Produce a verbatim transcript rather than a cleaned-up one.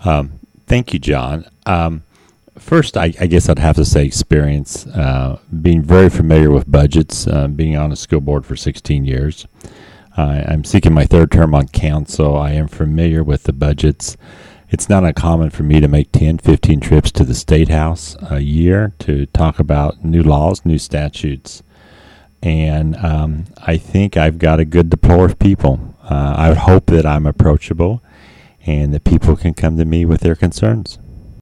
Um, thank you, John. Um, first, I, I guess I'd have to say experience, uh, being very familiar with budgets, uh, being on a school board for sixteen years. Uh, I'm seeking my third term on council. I am familiar with the budgets. It's not uncommon for me to make ten, fifteen trips to the State House a year to talk about new laws, new statutes. And um, I think I've got a good deploy of people. Uh, I would hope that I'm approachable and that people can come to me with their concerns.